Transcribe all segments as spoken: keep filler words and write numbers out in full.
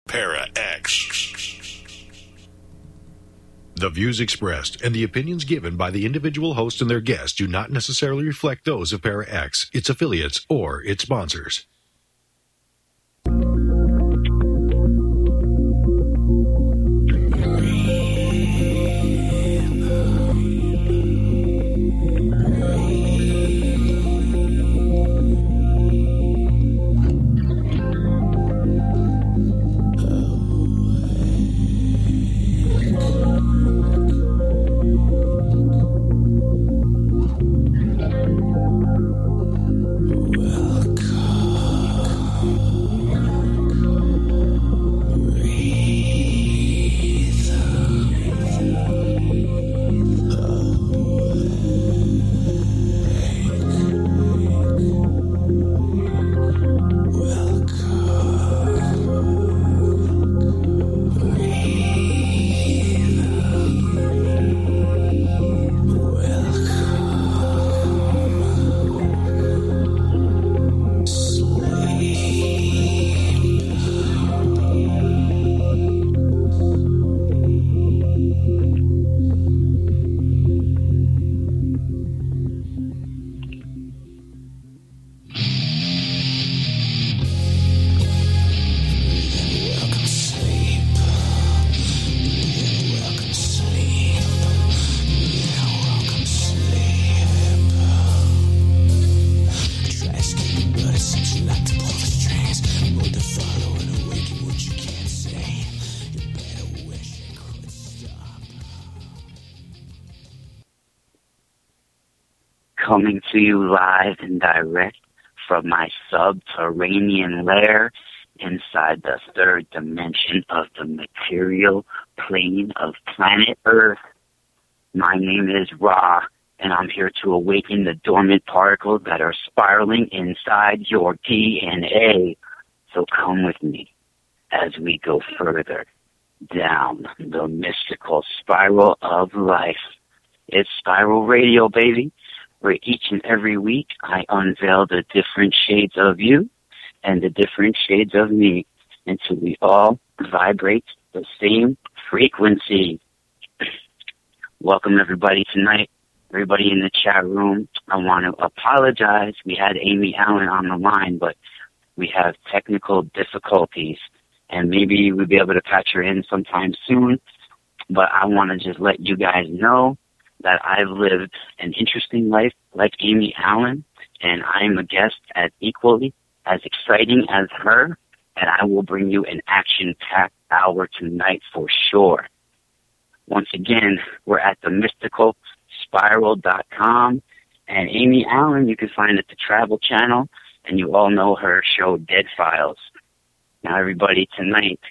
Para X. The views expressed and the opinions given by the individual host and their guests do not necessarily reflect those of Para X, its affiliates, or its sponsors. Coming to you live and direct from my subterranean lair inside the third dimension of the material plane of planet Earth. My name is Ra, and I'm here to awaken the dormant particles that are spiraling inside your D N A. So come with me as we go further down the mystical spiral of life. It's Spiral Radio, baby, where each and every week I unveil the different shades of you and the different shades of me until we all vibrate the same frequency. Welcome, everybody, tonight. Everybody in the chat room, I want to apologize. We had Amy Allen on the line, but we have technical difficulties, and maybe we'll be able to patch her in sometime soon. But I want to just let you guys know that I've lived an interesting life like Amy Allen, and I'm a guest as equally as exciting as her, and I will bring you an action-packed hour tonight for sure. Once again, we're at the mystical spiral dot com, and Amy Allen you can find at the Travel Channel, and you all know her show Dead Files. Now, everybody, tonight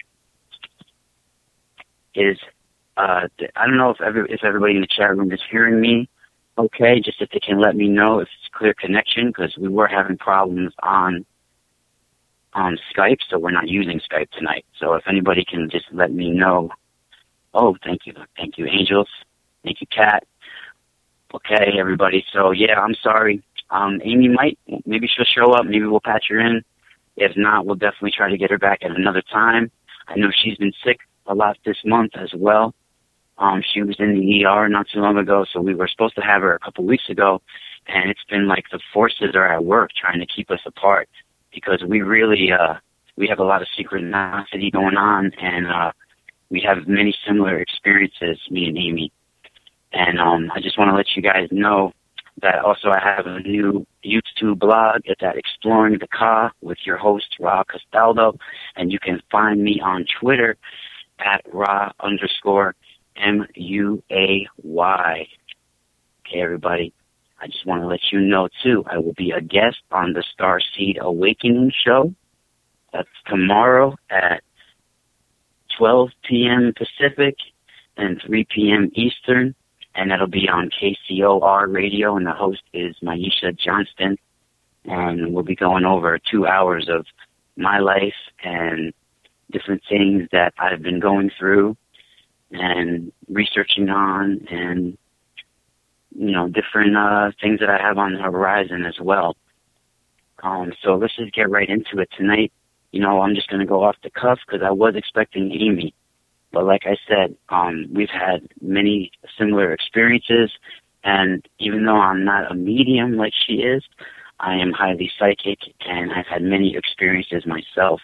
is Uh, I don't know if every, if everybody in the chat room is hearing me okay, just if they can let me know if it's clear connection, because we were having problems on on Skype, so we're not using Skype tonight. So if anybody can just let me know. Oh, thank you. Thank you, Angels. Thank you, Kat. Okay, everybody. So, yeah, I'm sorry. Um, Amy might, maybe she'll show up. Maybe we'll patch her in. If not, we'll definitely try to get her back at another time. I know she's been sick a lot this month as well. Um, she was in the E R not too long ago, so we were supposed to have her a couple weeks ago, and it's been like the forces are at work trying to keep us apart because we really, uh, we have a lot of synchronicity going on, and uh, we have many similar experiences, me and Amy. And um, I just want to let you guys know that also I have a new YouTube blog. It's at Exploring the Ka with your host, Ra Castaldo, and you can find me on Twitter at Ra underscore M U A Y. Okay, everybody. I just want to let you know, too, I will be a guest on the Starseed Awakening show. That's tomorrow at twelve p.m. Pacific and three p.m. Eastern, and that'll be on K C O R Radio, and the host is Maisha Johnston, and we'll be going over two hours of my life and different things that I've been going through and researching on, and, you know, different uh, things that I have on the horizon as well. Um, so let's just get right into it tonight. you know, I'm just going to go off the cuff because I was expecting Amy. But like I said, um, we've had many similar experiences, and even though I'm not a medium like she is, I am highly psychic, and I've had many experiences myself.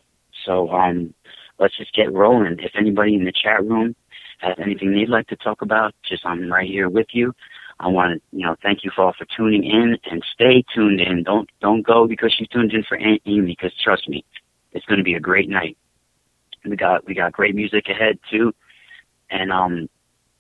So um, let's just get rolling. If anybody in the chat room has anything they'd like to talk about, just I'm right here with you. I want to, you know, thank you for all for tuning in, and stay tuned in. Don't don't go because you tuned in for Amy, because trust me, it's going to be a great night. We got we got great music ahead too, and um,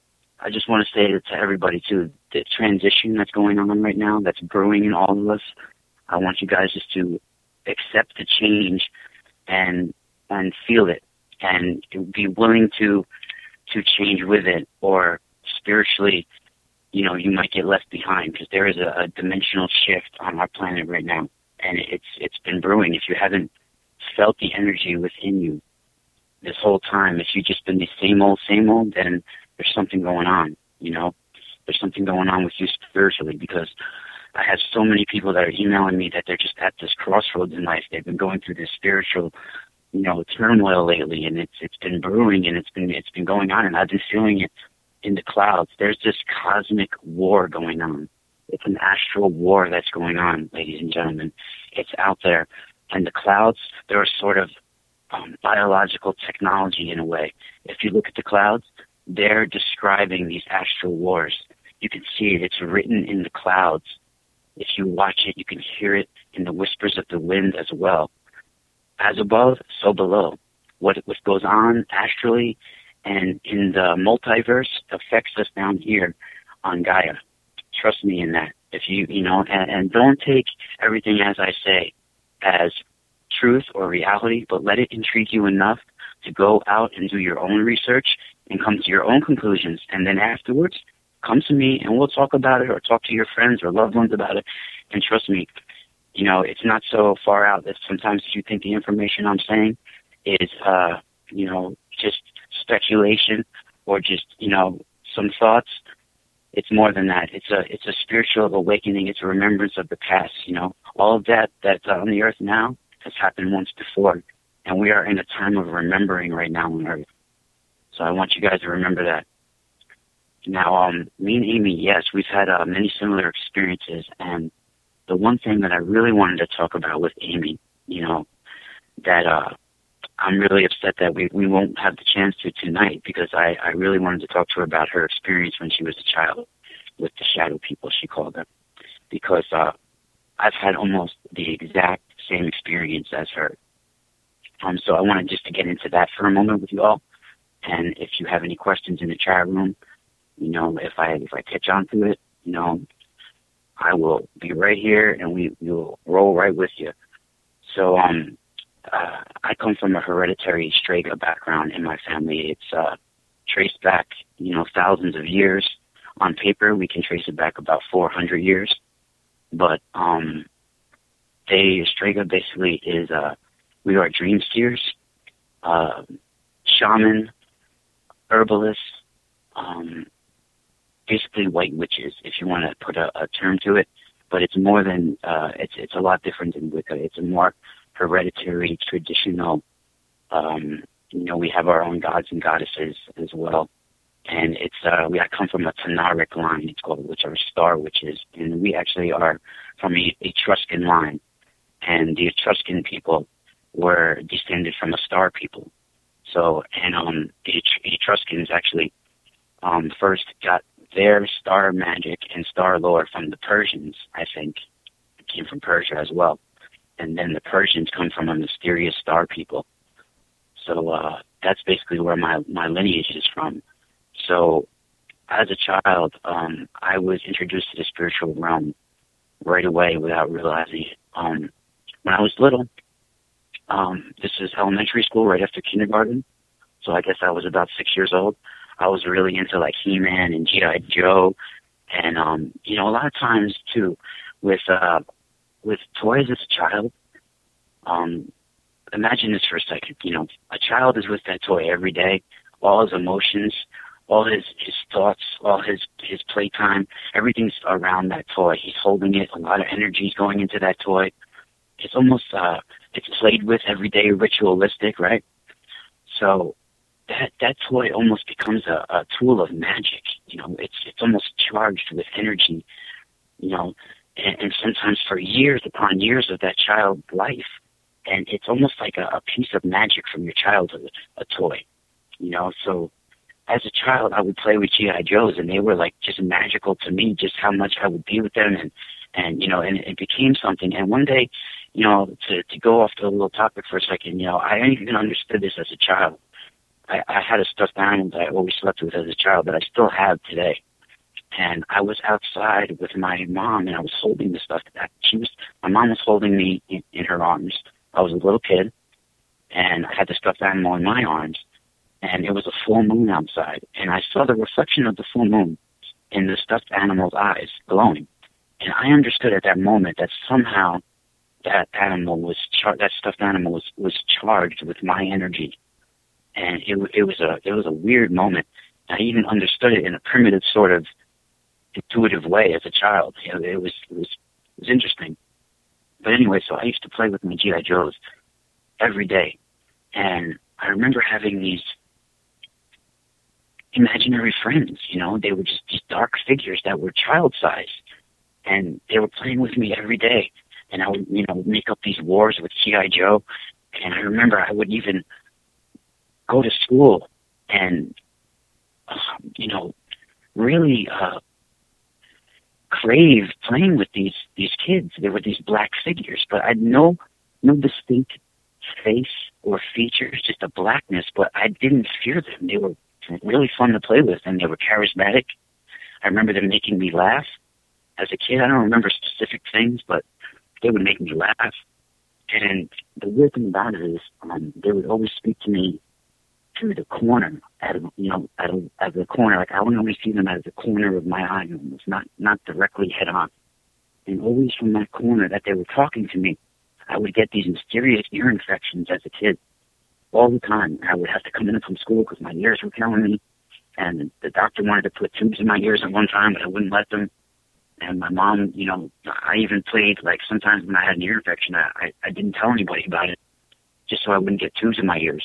I just want to say to everybody too, the transition that's going on right now, that's brewing in all of us. I want you guys just to accept the change and and feel it, and be willing to to change with it, or spiritually, you know, you might get left behind, because there is a, a dimensional shift on our planet right now, and it's it's been brewing. If you haven't felt the energy within you this whole time, if you've just been the same old, same old, then there's something going on, you know? There's something going on with you spiritually, because I have so many people that are emailing me that they're just at this crossroads in life. They've been going through this spiritual, you know, turmoil lately, and it's it's been brewing, and it's been it's been going on, and I've been feeling it in the clouds. There's this cosmic war going on. It's an astral war that's going on, ladies and gentlemen. It's out there. And the clouds, they're a sort of um, biological technology in a way. If you look at the clouds, they're describing these astral wars. You can see it. It's written in the clouds. If you watch it, you can hear it in the whispers of the wind as well. As above, so below. What, what goes on astrally and in the multiverse affects us down here on Gaia. Trust me in that. If you, you know, and, and don't take everything as I say as truth or reality, but let it intrigue you enough to go out and do your own research and come to your own conclusions. And then afterwards, come to me and we'll talk about it, or talk to your friends or loved ones about it. And trust me, you know, it's not so far out that sometimes you think the information I'm saying is, uh, you know, just speculation or just, you know, some thoughts. It's more than that. It's a it's a spiritual awakening. It's a remembrance of the past, you know. All of that that's on the earth now has happened once before. And we are in a time of remembering right now on earth. So I want you guys to remember that. Now, um, me and Amy, yes, we've had uh, many similar experiences. And the one thing that I really wanted to talk about with Amy, you know, that uh, I'm really upset that we, we won't have the chance to tonight, because I, I really wanted to talk to her about her experience when she was a child with the shadow people, she called them. Because uh, I've had almost the exact same experience as her. Um, so I wanted just to get into that for a moment with you all. And if you have any questions in the chat room, you know, if I if I catch on to it, you know, I will be right here, and we will roll right with you. So um, uh, I come from a hereditary Strega background in my family. It's uh, traced back, you know, thousands of years. On paper, we can trace it back about four hundred years. But um, they Strega basically is uh, we are dream seers, uh, shaman, herbalists, um, basically white witches, if you want to put a, a term to it. But it's more than, uh, it's it's a lot different than Wicca. It's a more hereditary, traditional, um, you know, we have our own gods and goddesses as well. And it's, uh, we I come from a Tanaric line, it's called, which are star witches. And we actually are from a Etruscan line. And the Etruscan people were descended from a star people. So, and um, the Etruscans actually um, first got their star magic and star lore from the Persians, I think. It came from Persia as well. And then the Persians come from a mysterious star people. So uh, that's basically where my, my lineage is from. So as a child, um, I was introduced to the spiritual realm right away without realizing it. Um, when I was little, um, this is elementary school right after kindergarten, so I guess I was about six years old. I was really into like He-Man and G I. Joe, and um, you know, a lot of times too, with uh, with toys as a child. Um, imagine this for a second. You know, a child is with that toy every day, all his emotions, all his, his thoughts, all his, his playtime, everything's around that toy. He's holding it. A lot of energy is going into that toy. it's almost, uh, it's played with every day, ritualistic, right? So that, that toy almost becomes a, a tool of magic. You know, it's, it's almost charged with energy, you know, and, and sometimes for years upon years of that child's life. And it's almost like a, a piece of magic from your childhood, a toy, you know. So as a child, I would play with G I. Joes, and they were like just magical to me, just how much I would be with them. And, and you know, and it became something. And one day, you know, to, to go off the little topic for a second, you know, I didn't even understood this as a child. I, I had a stuffed animal that I always slept with as a child that I still have today. And I was outside with my mom, and I was holding the stuffed animal. She was, my mom was holding me in, in her arms. I was a little kid, and I had the stuffed animal in my arms, and it was a full moon outside, and I saw the reflection of the full moon in the stuffed animal's eyes glowing. And I understood at that moment that somehow that animal was char- that stuffed animal was, was charged with my energy. And it, it was a it was a weird moment. I even understood it in a primitive sort of intuitive way as a child. You know, it was it was it was interesting. But anyway, so I used to play with my G I. Joes every day. And I remember having these imaginary friends, you know. They were just these dark figures that were child-sized. And they were playing with me every day. And I would, you know, make up these wars with G I. Joe. And I remember I would even go to school and, uh, you know, really uh, crave playing with these these kids. They were these black figures, but I had no no distinct face or features, just a blackness. But I didn't fear them. They were really fun to play with, and they were charismatic. I remember them making me laugh as a kid. I don't remember specific things, but they would make me laugh. And the weird thing about it is, um, they would always speak to me through the corner, at a, you know, at, a, at the corner. Like I would only see them at the corner of my eye, almost not not directly head on. And always from that corner that they were talking to me, I would get these mysterious ear infections as a kid all the time. I would have to come in from school because my ears were killing me, and the doctor wanted to put tubes in my ears at one time, but I wouldn't let them. And my mom, you know, I even played, like, sometimes when I had an ear infection, I, I, I didn't tell anybody about it, just so I wouldn't get tubes in my ears.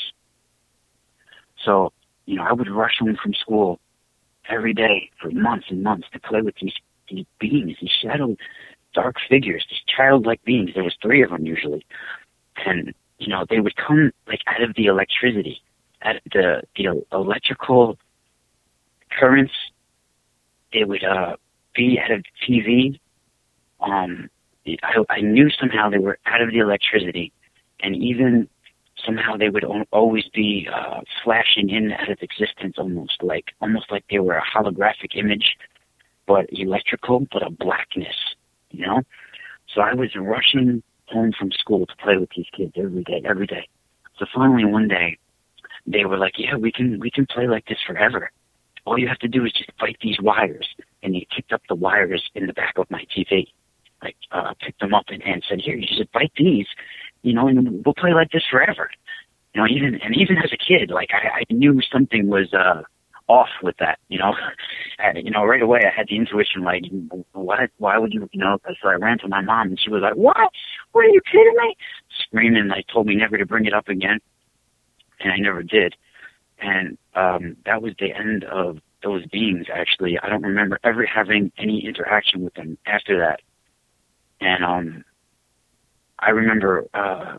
So, you know, I would rush home from school every day for months and months to play with these, these beings, these shadow dark figures, these childlike beings. There was three of them usually. And, you know, they would come, like, out of the electricity, out of the, the electrical currents. They would, uh, be out of T V. Um, I, I knew somehow they were out of the electricity, and even somehow they would o- always be uh, flashing in out of existence, almost like almost like they were a holographic image, but electrical, but a blackness, you know. So I was rushing home from school to play with these kids every day, every day. So finally one day, they were like, "Yeah, we can we can play like this forever. All you have to do is just fight these wires." And he picked up the wires in the back of my T V, like uh, picked them up and, and said, "Here, you just bite these, you know, and we'll play like this forever." You know, even and even as a kid, like I, I knew something was uh, off with that. You know, and, you know, right away I had the intuition, like, "What? Why would you?" You know, so I ran to my mom, and she was like, "What? What are you kidding me?" Screaming, like, told me never to bring it up again, and I never did. And um, that was the end of those beings, actually. I don't remember ever having any interaction with them after that. And um, I remember, uh,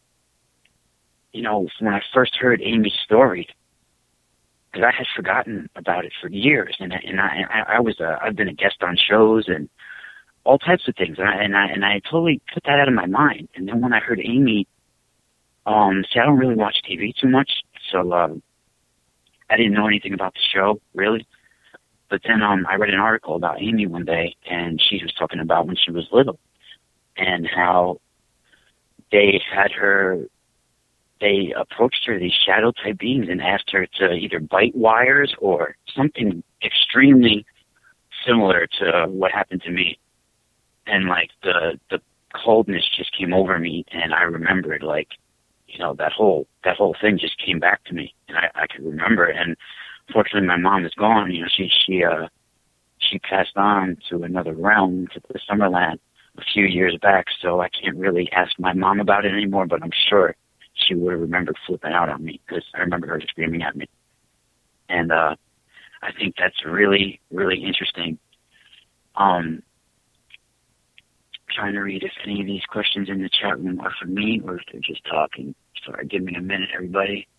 you know, when I first heard Amy's story, because I had forgotten about it for years, and I, and I, I was, a, I've been a guest on shows and all types of things, and I, and I, and I totally put that out of my mind. And then when I heard Amy, um, see, I don't really watch T V too much, so um, I didn't know anything about the show, really. But then um, I read an article about Amy one day, and she was talking about when she was little and how they had her, they approached her, these shadow-type beings, and asked her to either bite wires or something extremely similar to what happened to me. And, like, the the coldness just came over me, and I remembered, like, you know, that whole that whole thing just came back to me, and I, I could remember it. And fortunately, my mom is gone. You know, she she uh she passed on to another realm, to the Summerland. a few years back, so I can't really ask my mom about it anymore, but I'm sure she would have remembered flipping out on me because I remember her screaming at me. And uh, I think that's really, really interesting. Um, trying to read if any of these questions in the chat room are for me or if they're just talking. Sorry, give me a minute, everybody.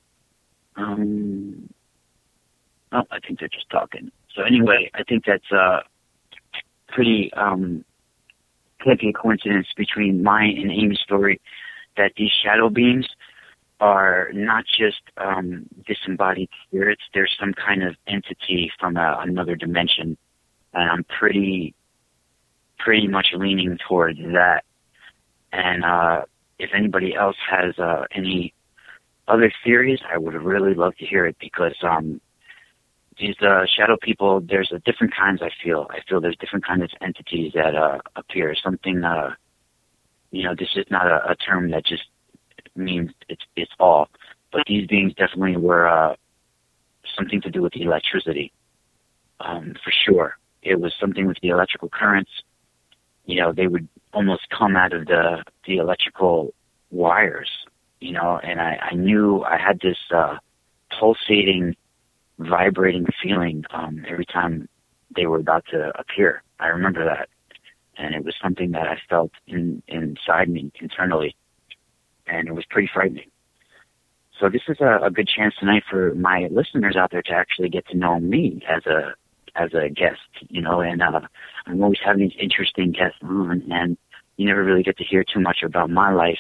Um, oh, I think they're just talking. So anyway, I think that's uh, pretty um, can't be a coincidence between mine and Amy's story that these shadow beings are not just um, disembodied spirits. There's some kind of entity from a, another dimension, and I'm pretty, pretty much leaning towards that. And uh, if anybody else has uh, any other theories, I would really love to hear it because um, these uh, shadow people, there's a different kinds. I feel. I feel there's different kinds of entities that uh, appear. Something, uh, you know, this is not a, a term that just means it's it's all, but these beings definitely were uh, something to do with the electricity, um, for sure. It was something with the electrical currents. You know, they would almost come out of the the electrical wires. You know, and I, I knew I had this uh, pulsating, vibrating feeling um, every time they were about to appear. I remember that, and it was something that I felt in inside me internally. And it was pretty frightening. So this is a, a good chance tonight for my listeners out there to actually get to know me as a as a guest, you know, and uh, I'm always having these interesting guests on, and you never really get to hear too much about my life.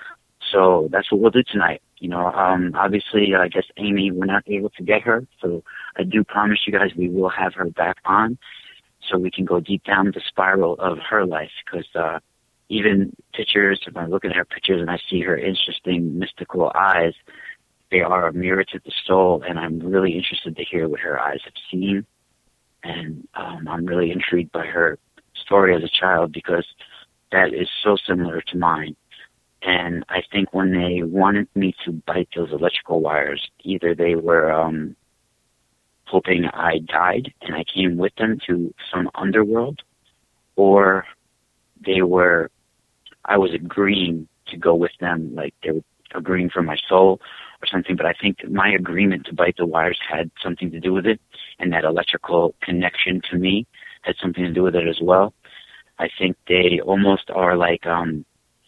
So that's what we'll do tonight. You know, um, obviously, I guess Amy, we're not able to get her, so I do promise you guys we will have her back on so we can go deep down the spiral of her life, because uh, even pictures, if I'm looking at her pictures and I see her interesting mystical eyes, they are a mirror to the soul, and I'm really interested to hear what her eyes have seen. And um, I'm really intrigued by her story as a child because that is so similar to mine. And I think when they wanted me to bite those electrical wires, either they were um, hoping I died and I came with them to some underworld, or they were I was agreeing to go with them, like they were agreeing for my soul or something, but I think my agreement to bite the wires had something to do with it, and that electrical connection to me had something to do with it as well. I think they almost are like um,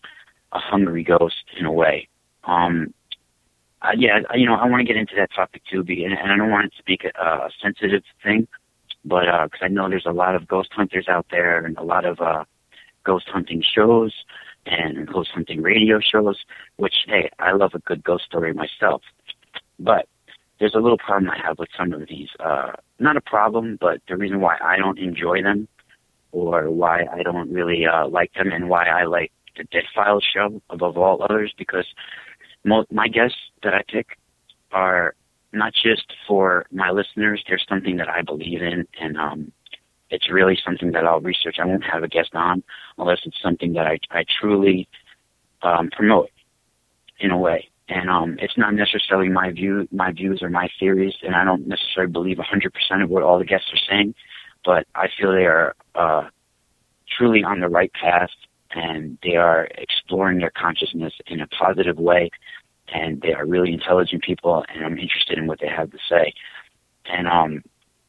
a hungry ghost in a way. Um, uh, yeah, you know, I want to get into that topic too, and, and I don't want it to be a, a sensitive thing, but because uh, I know there's a lot of ghost hunters out there and a lot of uh, ghost hunting shows and ghost hunting radio shows, which, hey, I love a good ghost story myself. But there's a little problem I have with some of these. Uh, not a problem, but the reason why I don't enjoy them or why I don't really uh, like them and why I like the Dead Files show above all others, because mo- my guests that I pick are not just for my listeners. There's something that I believe in, and um, it's really something that I'll research. I won't have a guest on unless it's something that I, I truly um, promote in a way. And um, it's not necessarily my view, my views or my theories, and I don't necessarily believe one hundred percent of what all the guests are saying, but I feel they are uh, truly on the right path, and they are exploring their consciousness in a positive way, and they are really intelligent people, and I'm interested in what they have to say. And um,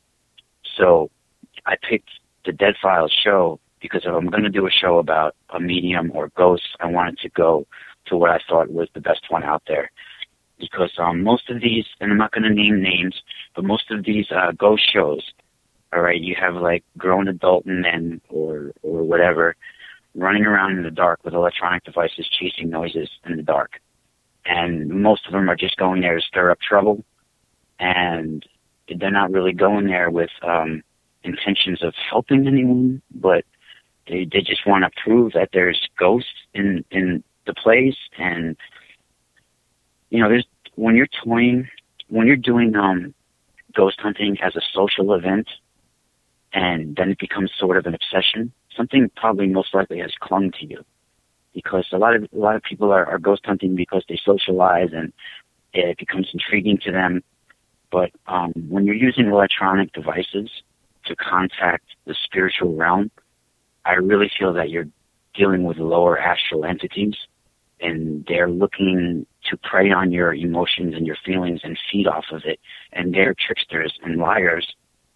so I picked the Dead Files show because if I'm going to do a show about a medium or ghosts, I wanted to go to what I thought was the best one out there. Because um, most of these, and I'm not going to name names, but most of these uh, ghost shows, all right, you have like grown adult men or, or whatever running around in the dark with electronic devices chasing noises in the dark. And most of them are just going there to stir up trouble. And they're not really going there with um, intentions of helping anyone, but they, they just want to prove that there's ghosts in, in the place. And, you know, there's, when you're toying, when you're doing um, ghost hunting as a social event, and then it becomes sort of an obsession, something probably most likely has clung to you. Because a lot of a lot of people are, are ghost hunting because they socialize and it becomes intriguing to them. But um, when you're using electronic devices to contact the spiritual realm, I I really feel that you're dealing with lower astral entities, and they're looking to prey on your emotions and your feelings and feed off of it. And they're tricksters and liars,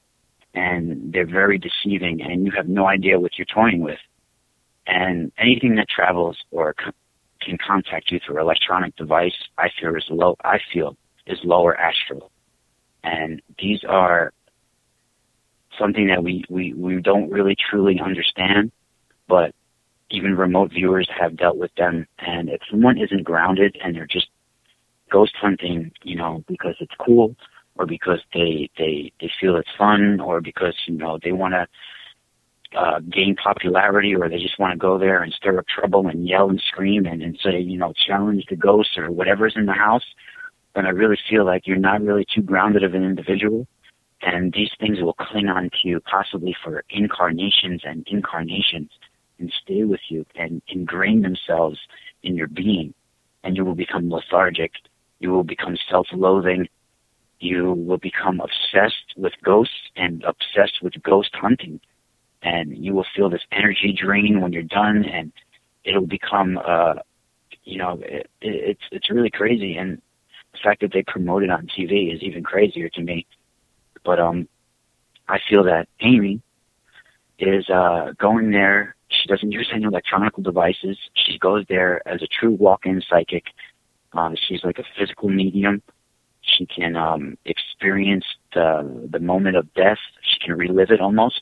and they're very deceiving, and you have no idea what you're toying with. And anything that travels or co- can contact you through electronic device, I feel is low. I feel is lower astral, and these are something that we, we, we don't really truly understand, but even remote viewers have dealt with them. And if someone isn't grounded and they're just ghost hunting, you know, because it's cool, or because they, they, they feel it's fun, or because, you know, they want to uh, gain popularity, or they just want to go there and stir up trouble and yell and scream and, and say, you know, challenge the ghosts or whatever's in the house, then I really feel like you're not really too grounded of an individual. And these things will cling on to you possibly for incarnations and incarnations and stay with you and ingrain themselves in your being. And you will become lethargic. You will become self-loathing. You will become obsessed with ghosts and obsessed with ghost hunting. And you will feel this energy drain when you're done, and it'll become, uh, you know, it, it, it's it's really crazy. And the fact that they promote it on T V is even crazier to me. But um, I feel that Amy is uh, going there. She doesn't use any electronic devices. She goes there as a true walk-in psychic. Um, she's like a physical medium. She can um, experience the the moment of death. She can relive it almost.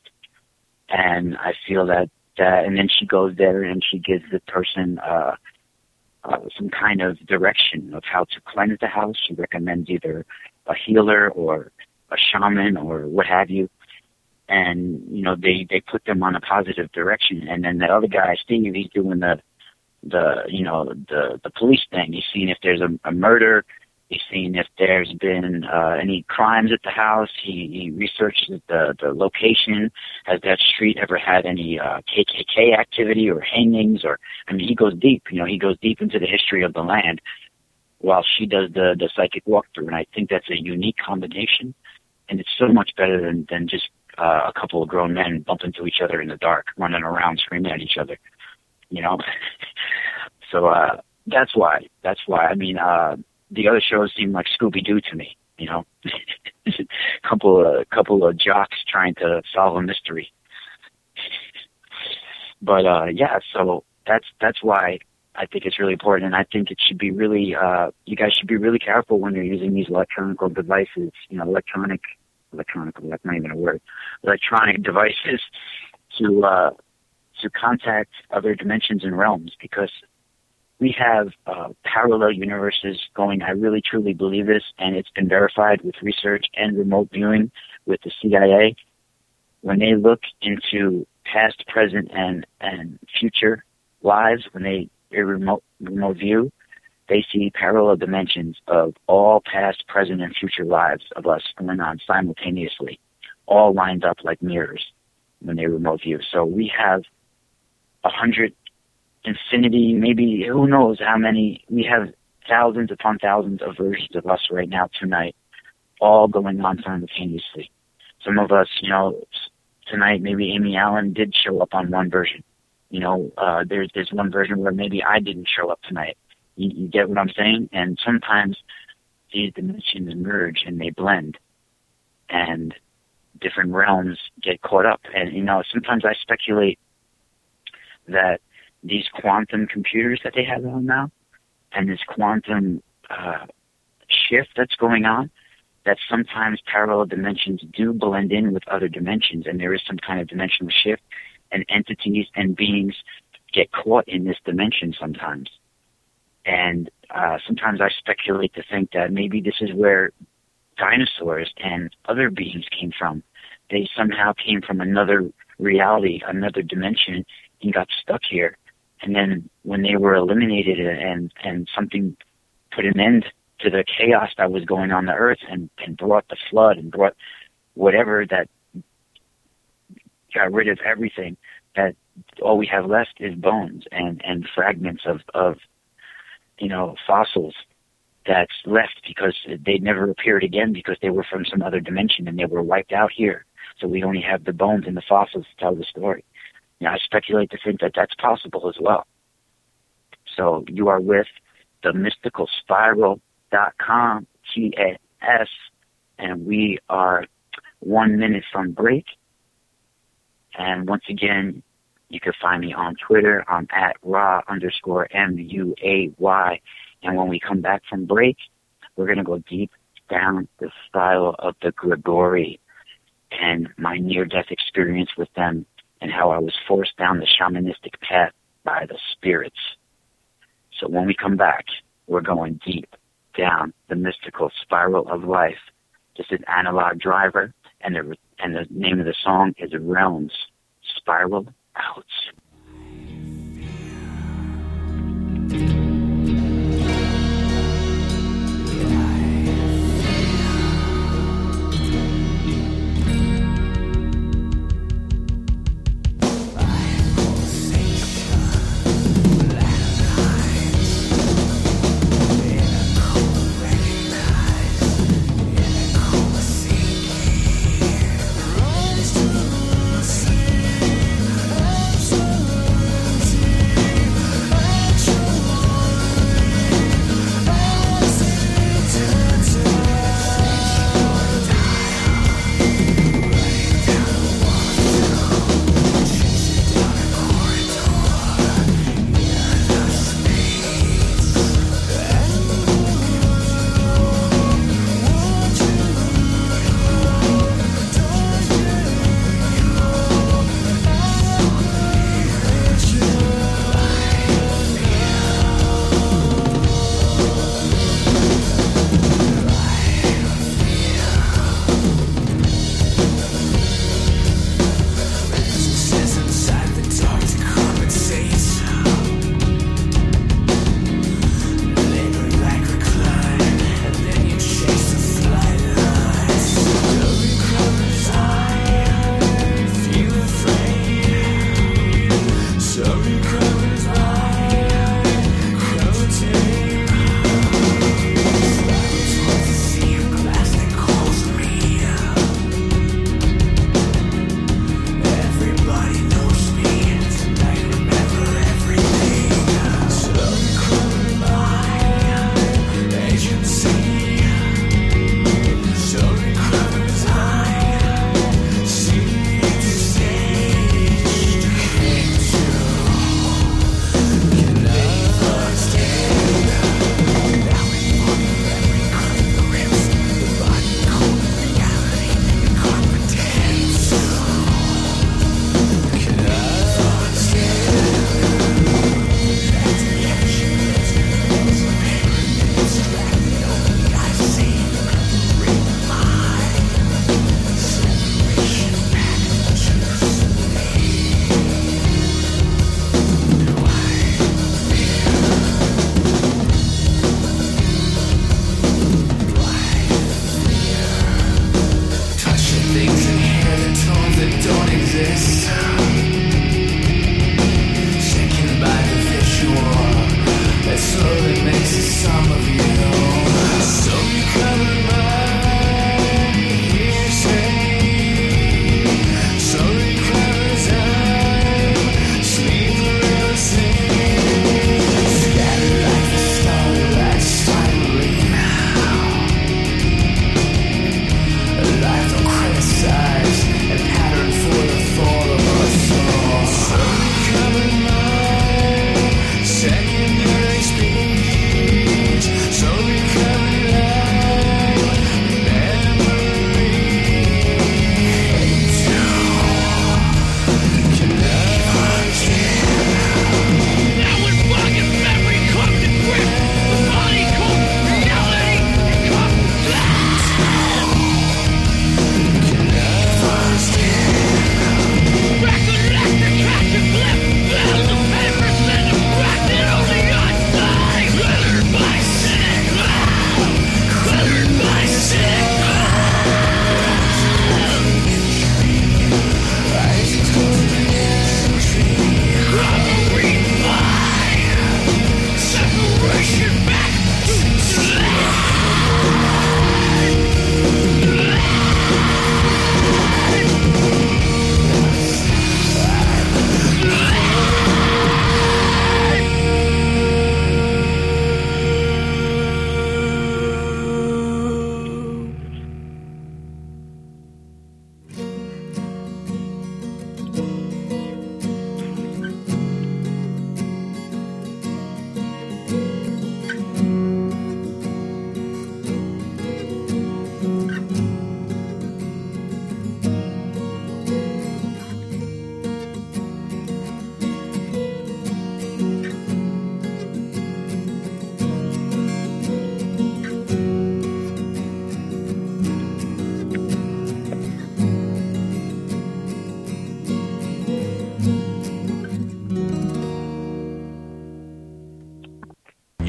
And I feel that, that and then she goes there and she gives the person uh, uh, some kind of direction of how to cleanse the house. She recommends either a healer or a shaman or what have you. And, you know, they, they put them on a positive direction. And then that other guy, Steve, he's doing the, the you know, the, the police thing. He's seeing if there's a, a murder. He's seeing if there's been uh, any crimes at the house. He, he researches the, the location. Has that street ever had any uh, K K K activity or hangings? Or, I mean, he goes deep. You know, he goes deep into the history of the land while she does the, the psychic walkthrough. And I think that's a unique combination. And it's so much better than, than just uh, a couple of grown men bumping into each other in the dark, running around screaming at each other, you know? so uh, that's why. That's why. I mean, uh, the other shows seem like Scooby-Doo to me, you know? a couple of, couple of jocks trying to solve a mystery. but, uh, yeah, so that's that's why I think it's really important, and I think it should be really, uh, you guys should be really careful when you're using these electronic devices, you know, electronic, electronic, that's not even a word, electronic devices to, uh, to contact other dimensions and realms, because we have uh, parallel universes going. I really truly believe this, and it's been verified with research and remote viewing with the C I A. When they look into past, present, and, and future lives, when they a remote remote view, they see parallel dimensions of all past, present, and future lives of us going on simultaneously, all lined up like mirrors when they remote view. So we have a hundred, infinity, maybe who knows how many. We have thousands upon thousands of versions of us right now tonight, all going on simultaneously. Some of us, you know, tonight maybe Amy Allen did show up on one version. You know, uh, there's there's one version where maybe I didn't show up tonight. You, you get what I'm saying? And sometimes these dimensions merge and they blend, and different realms get caught up. And, you know, sometimes I speculate that these quantum computers that they have on now, and this quantum uh, shift that's going on, that sometimes parallel dimensions do blend in with other dimensions, and there is some kind of dimensional shift, and entities and beings get caught in this dimension sometimes. And uh, sometimes I speculate to think that maybe this is where dinosaurs and other beings came from. They somehow came from another reality, another dimension, and got stuck here. And then when they were eliminated and, and something put an end to the chaos that was going on the earth and, and brought the flood and brought whatever that got rid of everything, that all we have left is bones and, and fragments of, of, you know, fossils that's left because they never appeared again because they were from some other dimension and they were wiped out here. So we only have the bones and the fossils to tell the story. you know, I speculate to think that that's possible as well. So you are with the mystical spiral dot com, T A S, and we are one minute from break. And once again, you can find me on Twitter. I'm at raw underscore M U A Y. And when we come back from break, we're going to go deep down the style of the Grigori and my near-death experience with them and how I was forced down the shamanistic path by the spirits. So when we come back, we're going deep down the mystical spiral of life. This is Analog Driver, and the, and the name of the song is Realms Spiral Out. So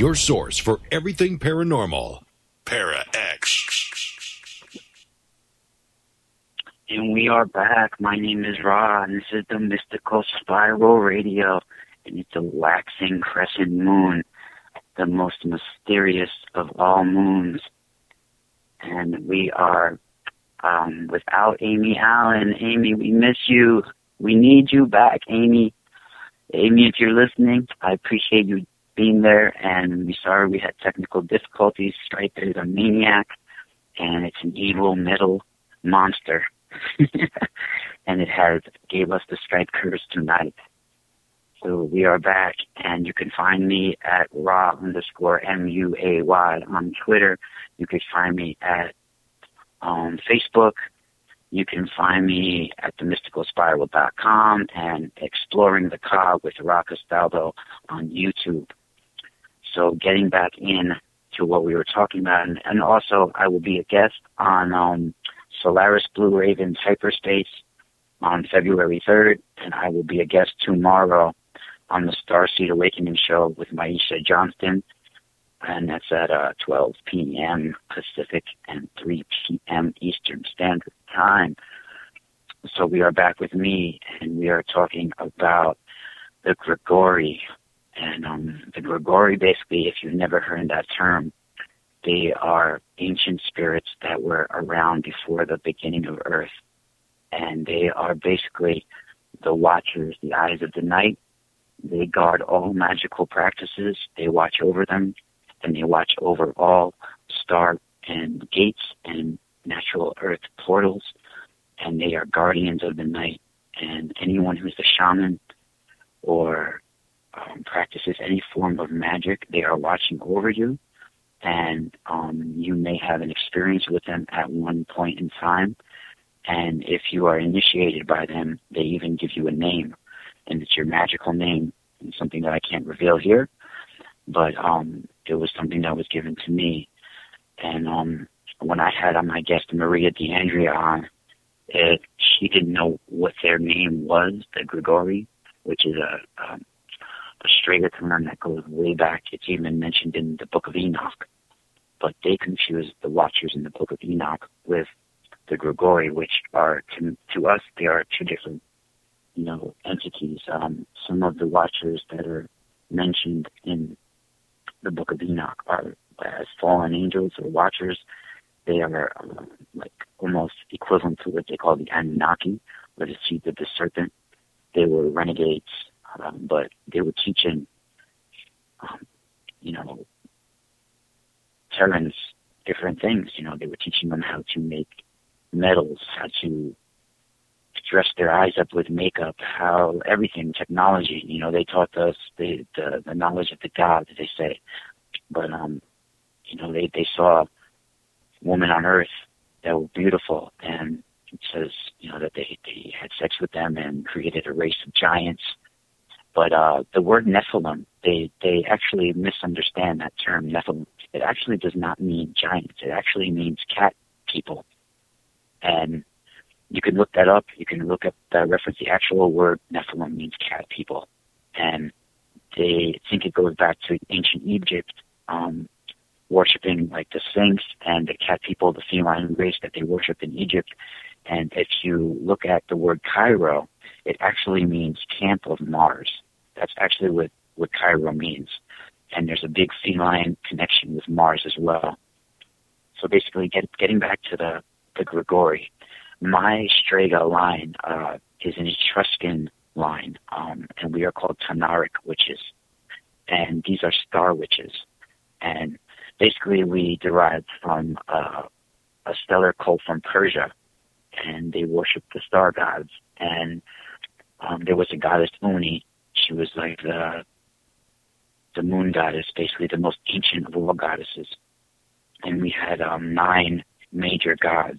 your source for everything paranormal. Para X. And we are back. My name is Ra, and this is the Mystical Spiral Radio, and it's a waxing crescent moon, the most mysterious of all moons. And we are um, without Amy Allen. Amy, we miss you. We need you back, Amy. Amy, if you're listening, I appreciate you being there, and we're sorry we had technical difficulties. Stripe is a maniac, and it's an evil metal monster. And it has gave us the Stripe curse tonight. So we are back, and you can find me at raw underscore M U A Y on Twitter. You can find me at um, Facebook. You can find me at the mystical spiral dot com and Exploring the Cobb with Ra Castaldo on YouTube. So getting back in to what we were talking about, and, and also I will be a guest on um, Solaris Blue Ravens Hyperspace on February third, and I will be a guest tomorrow on the Starseed Awakening show with Maisha Johnston, and that's at uh, twelve p.m. Pacific and three p.m. Eastern Standard Time. So we are back with me, and we are talking about the Grigori. And um, the Grigori, basically, if you've never heard that term, they are ancient spirits that were around before the beginning of Earth. And they are basically the watchers, the eyes of the night. They guard all magical practices. They watch over them, and they watch over all star and gates and natural earth portals. And they are guardians of the night. And anyone who's a shaman or um, practices any form of magic, they are watching over you. And um, you may have an experience with them at one point in time. And if you are initiated by them, they even give you a name. And it's your magical name. It's something that I can't reveal here. But um, it was something that was given to me. And um, when I had on my guest Maria D'Andrea on, it, she didn't know what their name was, the Grigori, which is a, um, a straight term that goes way back. It's even mentioned in the Book of Enoch. But they confused the watchers in the Book of Enoch with the Grigori, which are, to, to us, they are two different, you know, entities. Um, some of the watchers that are mentioned in the Book of Enoch are as fallen angels or watchers. They are um, like almost equivalent to what they call the Anunnaki, or the seeds of the serpent. They were renegades, um, but they were teaching, um, you know, Terrans different things. You know, they were teaching them how to make metals, how to dress their eyes up with makeup, how everything, technology. You know, they taught us the the, the knowledge of the gods, they say. But um, you know, they they saw women on Earth that were beautiful, and it says, you know, that they they had sex with them and created a race of giants. But uh, the word Nephilim, they they actually misunderstand that term, Nephilim. It actually does not mean giants. It actually means cat people. And you can look that up. You can look up the reference. The actual word Nephilim means cat people. And they think it goes back to ancient Egypt, um, worshiping like the Sphinx and the cat people, the feline race that they worship in Egypt. And if you look at the word Cairo, it actually means camp of Mars. That's actually what, what Cairo means. And there's a big feline connection with Mars as well. So basically, get, getting back to the, the Grigori, my Strega line uh, is an Etruscan line, um, and we are called Tanaric witches. And these are star witches. And basically, we derived from uh, a stellar cult from Persia, and they worship the star gods. And um, there was a goddess Uni. She was like the the moon goddess, basically the most ancient of all goddesses. And we had um, nine major gods.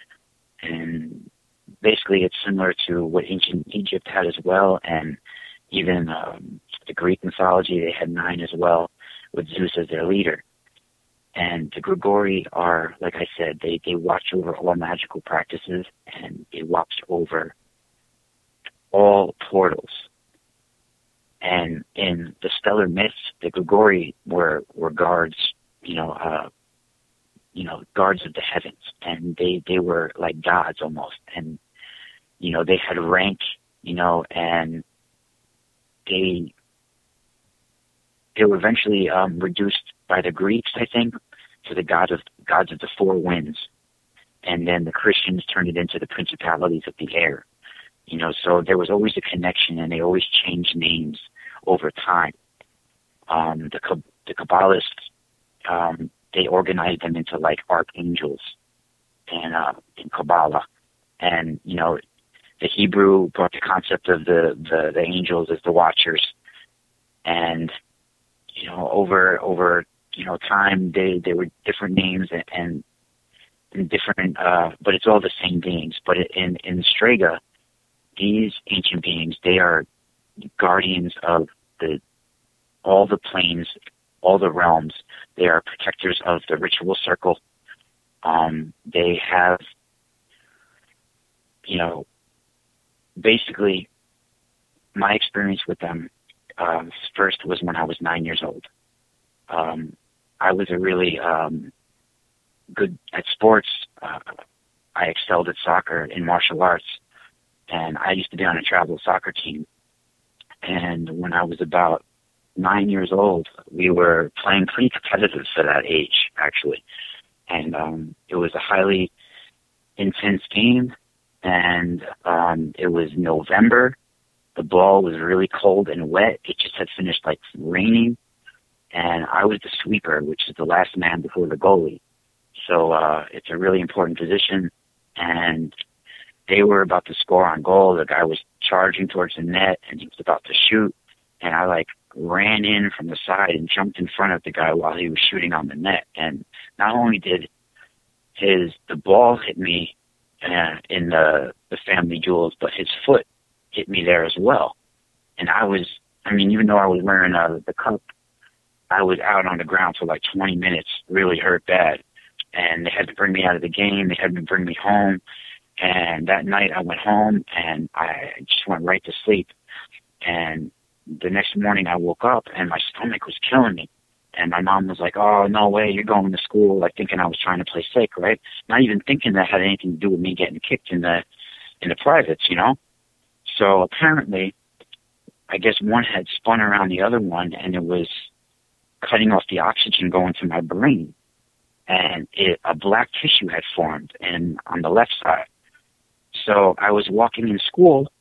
And basically it's similar to what ancient Egypt had as well, and even um, the Greek mythology, they had nine as well, with Zeus as their leader. And the Grigori are, like I said, they, they watch over all magical practices, and they watch over all portals. And in the stellar myths, the Grigori were, were guards, you know, uh, you know, guards of the heavens, and they, they were like gods almost. And, you know, they had rank, you know, and they, they were eventually, um, reduced by the Greeks, I think, to the god of, gods of the four winds. And then the Christians turned it into the principalities of the air. You know, so there was always a connection, and they always changed names over time. Um, the, the Kabbalists, um, they organized them into like archangels and, uh, in Kabbalah. And, you know, the Hebrew brought the concept of the, the, the angels as the watchers. And, you know, over, over, you know, time, they, they were different names and, and, and different, uh, but it's all the same beings. But in, in Strega, these ancient beings, they are guardians of the, all the planes, all the realms. They are protectors of the ritual circle. Um, they have, you know, basically my experience with them, uh, first was when I was nine years old. Um, I was a really, um, good at sports. Uh, I excelled at soccer and martial arts. And I used to be on a travel soccer team. And when I was about nine years old, we were playing pretty competitive for that age, actually. And um, it was a highly intense game. And um, it was November. The ball was really cold and wet. It just had finished like raining. And I was the sweeper, which is the last man before the goalie. So uh, it's a really important position. And they were about to score on goal. The guy was charging towards the net, and he was about to shoot. And I, like, ran in from the side and jumped in front of the guy while he was shooting on the net. And not only did his the ball hit me uh, in the, the family jewels, but his foot hit me there as well. And I was, I mean, even though I was wearing uh, the cup, I was out on the ground for like twenty minutes, really hurt bad. And they had to bring me out of the game. They had to bring me home. And that night I went home and I just went right to sleep. And the next morning I woke up and my stomach was killing me. And my mom was like, oh, no way, you're going to school, like thinking I was trying to play sick, right? Not even thinking that had anything to do with me getting kicked in the, in the privates, you know? So apparently, I guess one had spun around the other one and it was cutting off the oxygen going to my brain. And it, a black tissue had formed and on the left side. So I was walking in school,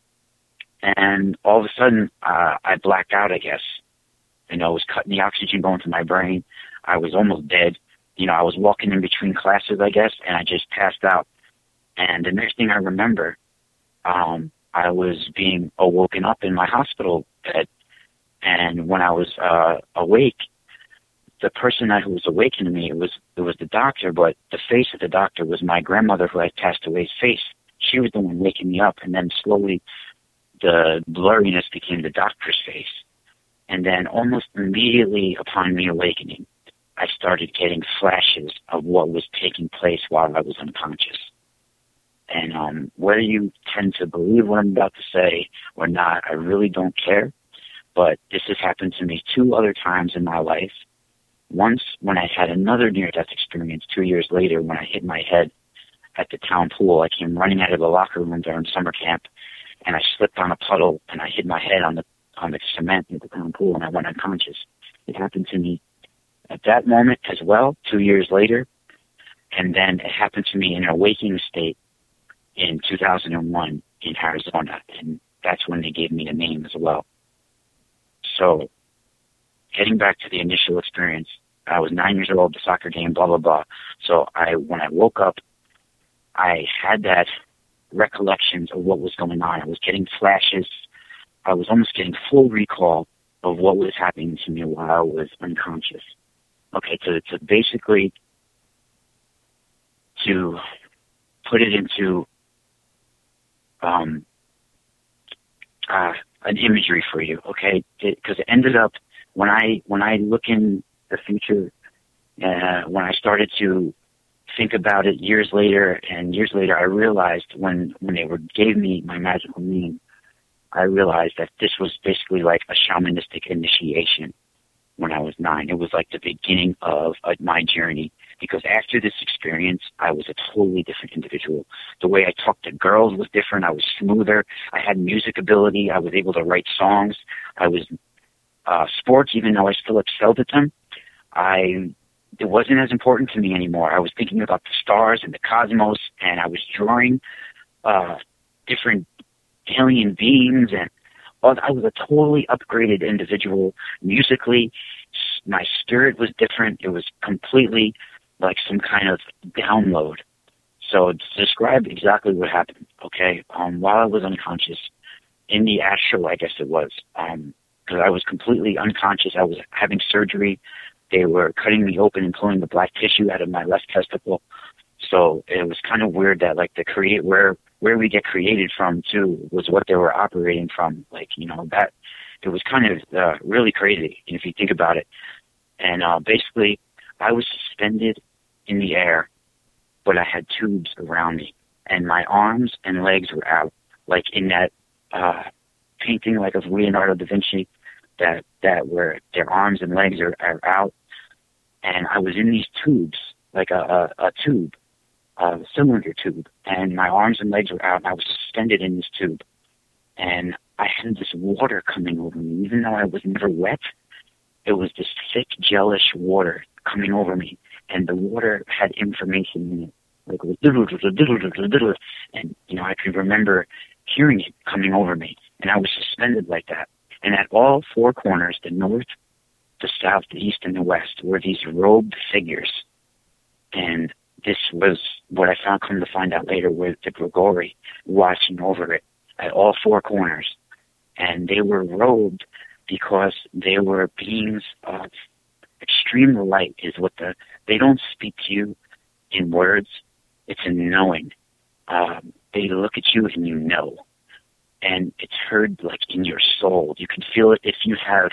and all of a sudden, uh, I blacked out, I guess. You know, it was cutting the oxygen going to my brain. I was almost dead. You know, I was walking in between classes, I guess, and I just passed out. And the next thing I remember, um, I was being awoken up in my hospital bed. And when I was uh, awake, the person that who was awakening me, it was it was the doctor, but the face of the doctor was my grandmother who had passed away's face. She was the one waking me up, and then slowly the blurriness became the doctor's face. And then almost immediately upon me awakening, I started getting flashes of what was taking place while I was unconscious. And um, whether you tend to believe what I'm about to say or not, I really don't care. But this has happened to me two other times in my life. Once when I had another near-death experience two years later when I hit my head at the town pool. I came running out of the locker room during summer camp, and I slipped on a puddle, and I hit my head on the on the cement at the town pool, and I went unconscious. It happened to me at that moment as well, two years later, and then it happened to me in a waking state in two thousand one in Arizona, and that's when they gave me the name as well. So, getting back to the initial experience, I was nine years old, the soccer game, blah, blah, blah. So I, when I woke up, I had that recollections of what was going on. I was getting flashes. I was almost getting full recall of what was happening to me while I was unconscious. Okay, to, to basically, to put it into um, uh, an imagery for you, okay? Because it, it ended up, when I when I look in the future, uh, when I started to think about it years later, and years later I realized when, when they were gave me my magical name, I realized that this was basically like a shamanistic initiation when I was nine. It was like the beginning of uh, my journey, because after this experience, I was a totally different individual. The way I talked to girls was different. I was smoother. I had music ability. I was able to write songs. I was uh, sports, even though I still excelled at them. I it wasn't as important to me anymore. I was thinking about the stars and the cosmos, and I was drawing uh, different alien beings, and all, I was a totally upgraded individual musically. My spirit was different. It was completely like some kind of download. So to describe exactly what happened, okay, um, while I was unconscious, in the astral, I guess it was, um, because I was completely unconscious. I was having surgery. They were cutting me open and pulling the black tissue out of my left testicle. So it was kind of weird that like the create where where we get created from too was what they were operating from. Like, you know, that it was kind of uh, really crazy if you think about it. And uh, basically, I was suspended in the air, but I had tubes around me, and my arms and legs were out, like in that uh, painting, like of Leonardo da Vinci, that that where their arms and legs are, are out, and I was in these tubes, like a, a, a tube, a cylinder tube, and my arms and legs were out, and I was suspended in this tube, and I had this water coming over me, even though I was never wet. It was this thick, gelish water coming over me, and the water had information in it, like it was diddle, diddle, diddle, diddle, diddle, and you know I could remember hearing it coming over me, and I was suspended like that. And at all four corners, the north, the south, the east, and the west, were these robed figures. And this was what I found, come to find out later, was the Grigori watching over it at all four corners. And they were robed because they were beings of extreme light, is what the, they don't speak to you in words, it's in knowing. Um, they look at you and you know. And it's heard like in your soul. You can feel it if you have,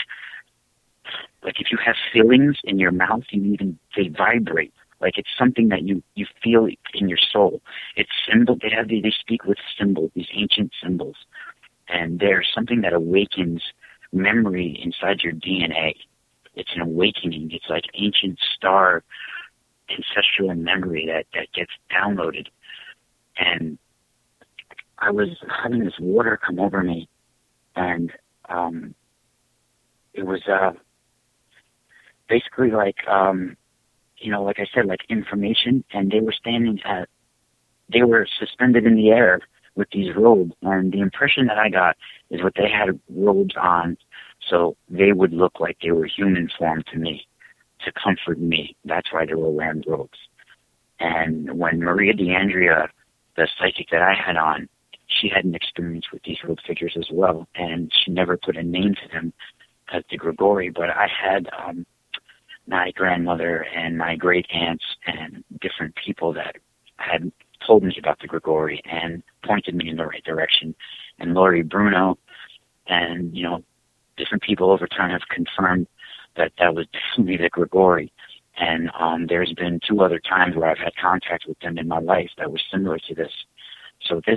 like if you have feelings in your mouth, you even, they vibrate. Like it's something that you, you feel in your soul. It's symbol, they have, they speak with symbols, these ancient symbols. And they're something that awakens memory inside your D N A. It's an awakening. It's like ancient star ancestral memory that, that gets downloaded. And I was having this water come over me, and um, it was uh, basically like, um, you know, like I said, like information, and they were standing at, they were suspended in the air with these robes, and the impression that I got is what they had robes on, so they would look like they were human form to me, to comfort me. That's why they were wearing robes. And when Maria DeAndrea, the psychic that I had on, she had an experience with these robed figures as well, and she never put a name to them as the Grigori, but I had um, my grandmother and my great aunts and different people that had told me about the Grigori and pointed me in the right direction. And Laurie Bruno and, you know, different people over time have confirmed that that was definitely the Grigori. And um, there's been two other times where I've had contact with them in my life that were similar to this. So this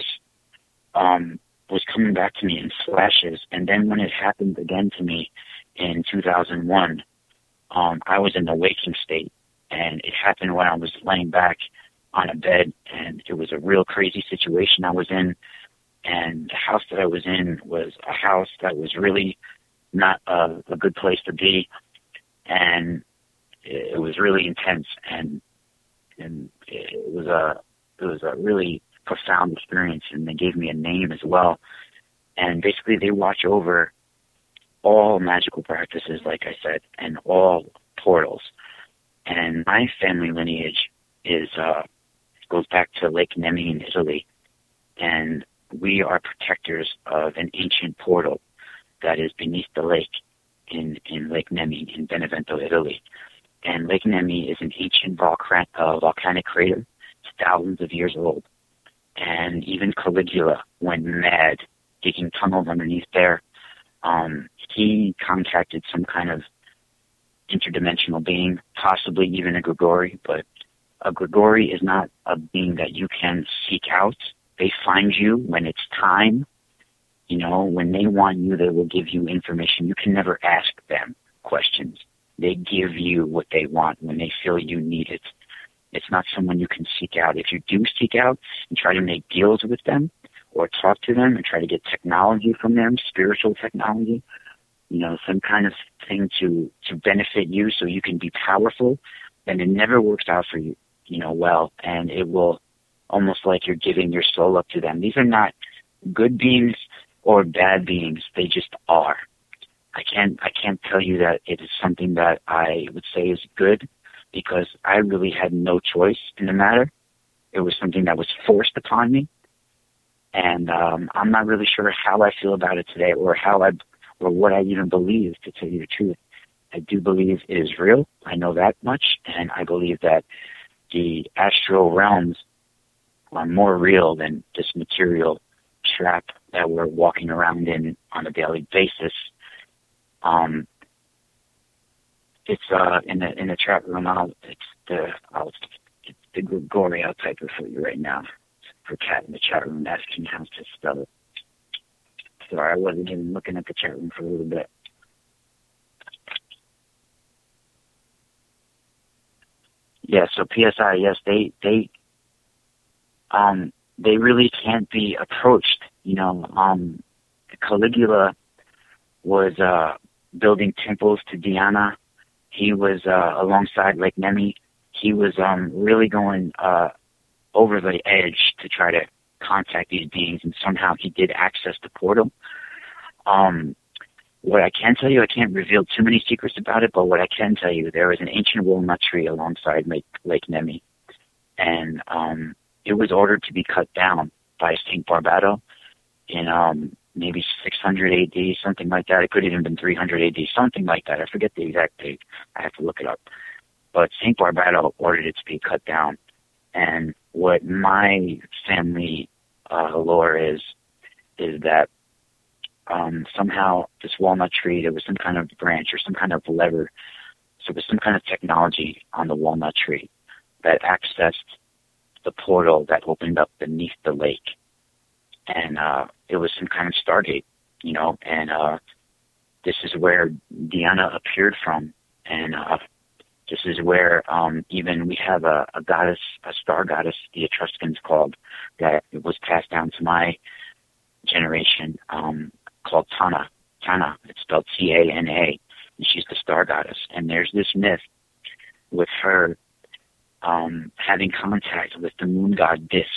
um, was coming back to me in flashes. And then when it happened again to me in two thousand one, um, I was in the waking state. And it happened when I was laying back on a bed, and it was a real crazy situation I was in. And the house that I was in was a house that was really not a, a good place to be. And it, it was really intense, and and it was a it was a really profound experience. And they gave me a name as well. And basically, they watch over all magical practices, like I said, and all portals. And my family lineage is uh, goes back to Lake Nemi in Italy, and we are protectors of an ancient portal that is beneath the lake in, in Lake Nemi in Benevento, Italy. And Lake Nemi is an ancient volcan- uh, volcanic crater. It's thousands of years old. And even Caligula went mad digging tunnels underneath there. Um, he contacted some kind of interdimensional being, possibly even a Grigori, but a Grigori is not a being that you can seek out. They find you when it's time, You know, when they want you, they will give you information. You can never ask them questions. They give you what they want when they feel you need it. It's not someone you can seek out. If you do seek out and try to make deals with them or talk to them and try to get technology from them, spiritual technology, you know, some kind of thing to, to benefit you so you can be powerful, then it never works out for you, you know, well, and it will almost like you're giving your soul up to them. These are not good beings or bad beings. They just are. I can't, I can't tell you that it is something that I would say is good because I really had no choice in the matter. It was something that was forced upon me. And um, I'm not really sure how I feel about it today or how I, or what I even believe, to tell you the truth. I do believe it is real. I know that much. And I believe that the astral realms are more real than this material trap that we're walking around in on a daily basis. Um, it's uh in the in the chat room. I'll it's the I'll it's the Grigori. I'll type it for you right now. For Cat in the chat room asking how to spell it. Sorry, I wasn't even looking at the chat room for a little bit. Yeah, so P S I, yes, they they um they really can't be approached. You know, um, Caligula was uh, building temples to Diana. He was uh, alongside Lake Nemi. He was um, really going uh, over the edge to try to contact these beings, and somehow he did access the portal. Um, what I can tell you, I can't reveal too many secrets about it, but what I can tell you, there was an ancient walnut tree alongside Lake, Lake Nemi, and um, it was ordered to be cut down by Saint Barbado in um, maybe six hundred A D, something like that. It could have even been three hundred A D, something like that. I forget the exact date. I have to look it up. But Saint Barbado ordered it to be cut down. And what my family uh, lore is, is that um, somehow this walnut tree, there was some kind of branch or some kind of lever. So there was some kind of technology on the walnut tree that accessed the portal that opened up beneath the lake. And uh, it was some kind of Stargate, you know, and uh, this is where Diana appeared from. And uh, this is where um, even we have a, a goddess, a star goddess, the Etruscans called, that was passed down to my generation, um, called Tana. Tana, it's spelled T A N A, and she's the star goddess. And there's this myth with her um, having contact with the moon god Dis.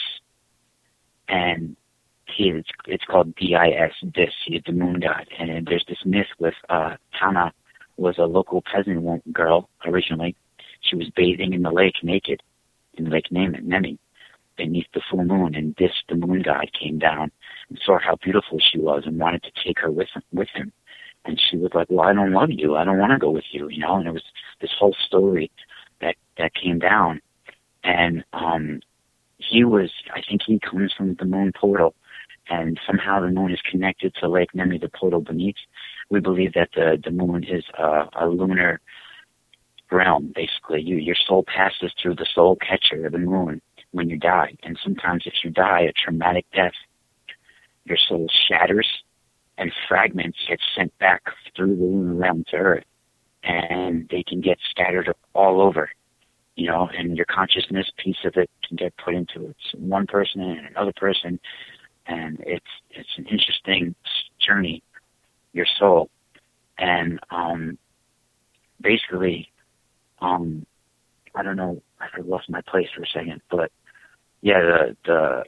And he, it's, it's called D I S, Dis. He is the moon god. And there's this myth with uh, Tana was a local peasant girl originally. She was bathing in the lake naked, in Lake Nemi, beneath the full moon. And Dis, the moon god, came down and saw how beautiful she was and wanted to take her with him, with him. And she was like, well, I don't love you. I don't want to go with you, you know. And it was this whole story that, that came down. And um, he was, I think he comes from the moon portal. And somehow the moon is connected to Lake Nemi, the portal beneath. We believe that the, the moon is uh, a lunar realm, basically. You, your soul passes through the soul catcher, the moon, when you die. And sometimes if you die a traumatic death, your soul shatters and fragments get sent back through the lunar realm to Earth. And they can get scattered all over, you know, and your consciousness, piece of it, can get put into it. So one person and another person. And it's it's an interesting journey, your soul. And um, basically, um, I don't know, I lost my place for a second, but yeah, the the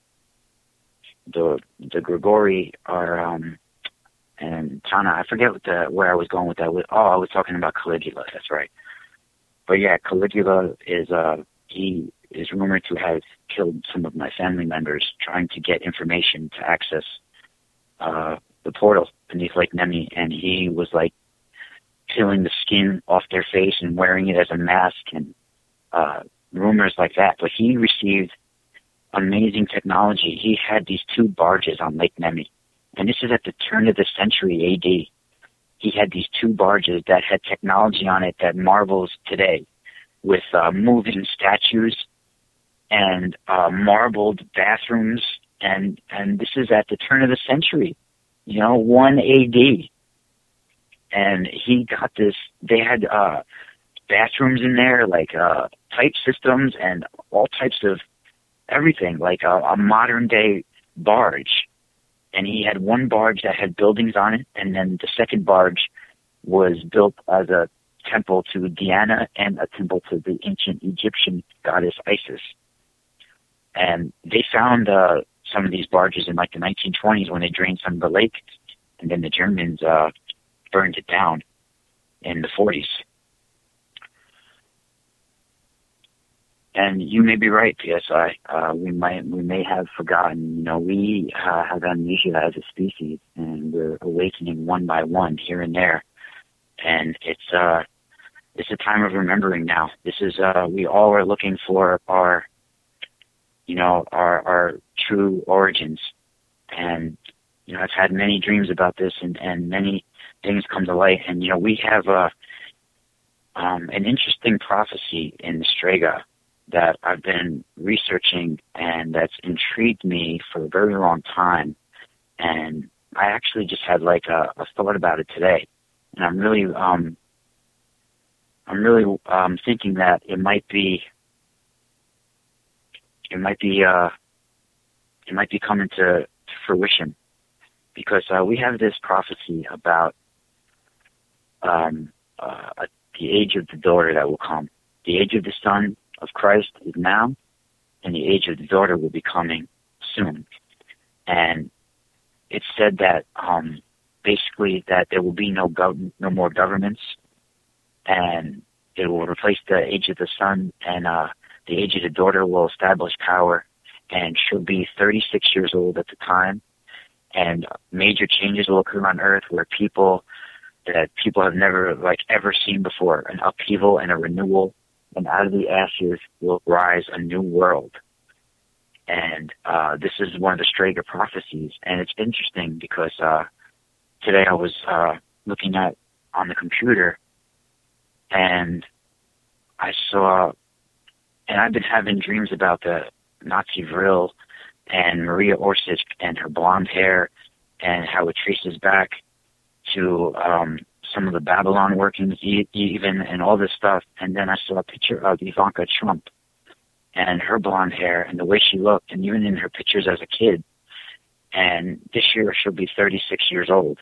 the, the Grigori are um, and Tana. I forget what the where I was going with that. Oh, I was talking about Caligula. That's right. But yeah, Caligula is uh he. is rumored to have killed some of my family members trying to get information to access uh, the portal beneath Lake Nemi. And he was like peeling the skin off their face and wearing it as a mask and uh, rumors like that. But he received amazing technology. He had these two barges on Lake Nemi. And this is at the turn of the century A D. He had these two barges that had technology on it that marvels today, with uh, moving statues and uh, marbled bathrooms, and and this is at the turn of the century. you know, one A D. And he got this, they had uh, bathrooms in there, like uh, pipe systems and all types of everything, like a, a modern day barge. And he had one barge that had buildings on it, and then the second barge was built as a temple to Diana and a temple to the ancient Egyptian goddess Isis. And they found uh, some of these barges in like the nineteen twenties when they drained some of the lake, and then the Germans uh, burned it down in the forties. And you may be right, P S I. Uh, we might, we may have forgotten. You know, we uh, have amnesia as a species, and we're awakening one by one here and there. And it's uh, it's a time of remembering now. This is uh, we all are looking for our, you know, our our true origins. And you know, I've had many dreams about this, and, and many things come to light. And you know, we have uh, um, an interesting prophecy in the Strega that I've been researching, and that's intrigued me for a very long time. And I actually just had like a, a thought about it today, and I'm really, um, I'm really um, thinking that it might be, it might be, uh, it might be coming to, to fruition, because uh, we have this prophecy about um, uh, the age of the daughter that will come. The age of the son of Christ is now, and the age of the daughter will be coming soon. And it's said that um, basically that there will be no gov- no more governments, and it will replace the age of the son, and uh, the age of the daughter will establish power, and she'll be thirty-six years old at the time, and major changes will occur on Earth where people that people have never like ever seen before, an upheaval and a renewal. And out of the ashes will rise a new world. And uh, this is one of the Strega prophecies. And it's interesting because uh, today I was uh, looking at on the computer, and I saw, and I've been having dreams about the Nazi Vril and Maria Orsic and her blonde hair, and how it traces back to um, some of the Babylon workings even, and all this stuff. And then I saw a picture of Ivanka Trump and her blonde hair and the way she looked, and even in her pictures as a kid. And this year she'll be thirty-six years old.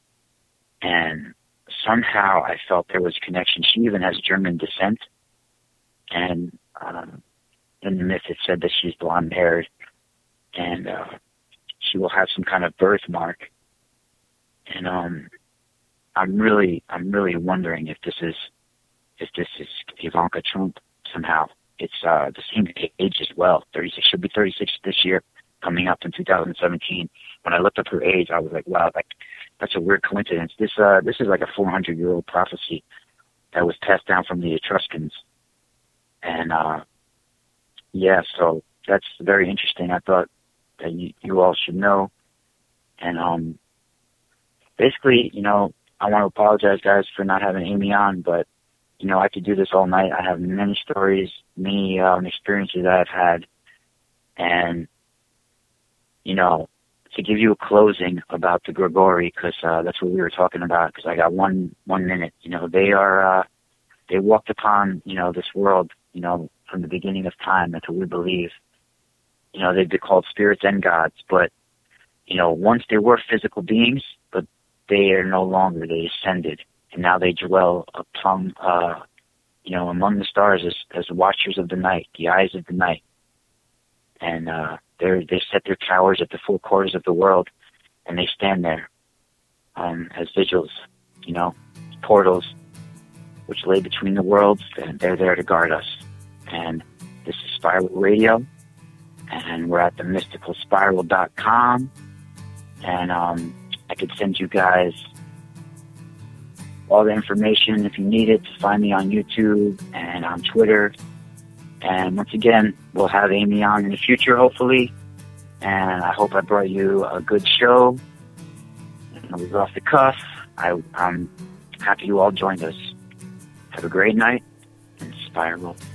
And somehow I felt there was a connection. She even has German descent. And um, in the myth it said that she's blonde-haired, and uh, she will have some kind of birthmark. And um, I'm really, I'm really wondering if this is, if this is Ivanka Trump somehow. It's uh, the same age as well. thirty-six. She'll be thirty-six this year, coming up in two thousand seventeen. When I looked up her age, I was like, wow, like that's a weird coincidence. This, uh, this is like a four hundred year old prophecy that was passed down from the Etruscans. And uh, yeah, so that's very interesting. I thought that you, you all should know. And um, basically, you know, I want to apologize, guys, for not having Amy on, but, you know, I could do this all night. I have many stories, many um, experiences that I've had. And, you know, to give you a closing about the Grigori, because uh, that's what we were talking about, because I got one one minute. You know, they are, uh, they walked upon, you know, this world, you know, from the beginning of time. That's what we believe. You know, they've been called spirits and gods, but, you know, once they were physical beings, but they are no longer. They ascended, and now they dwell upon, uh, you know, among the stars as, as watchers of the night, the eyes of the night. And uh, they they set their towers at the four quarters of the world, and they stand there um, as vigils, you know, portals which lay between the worlds, and they're there to guard us. And this is Spiral Radio, and we're at the mystical spiral dot com, and um, I could send you guys all the information if you need it to find me on YouTube and on Twitter. And once again, we'll have Amy on in the future, hopefully. And I hope I brought you a good show. And it was off the cuff. I, I'm happy you all joined us. Have a great night, and spiral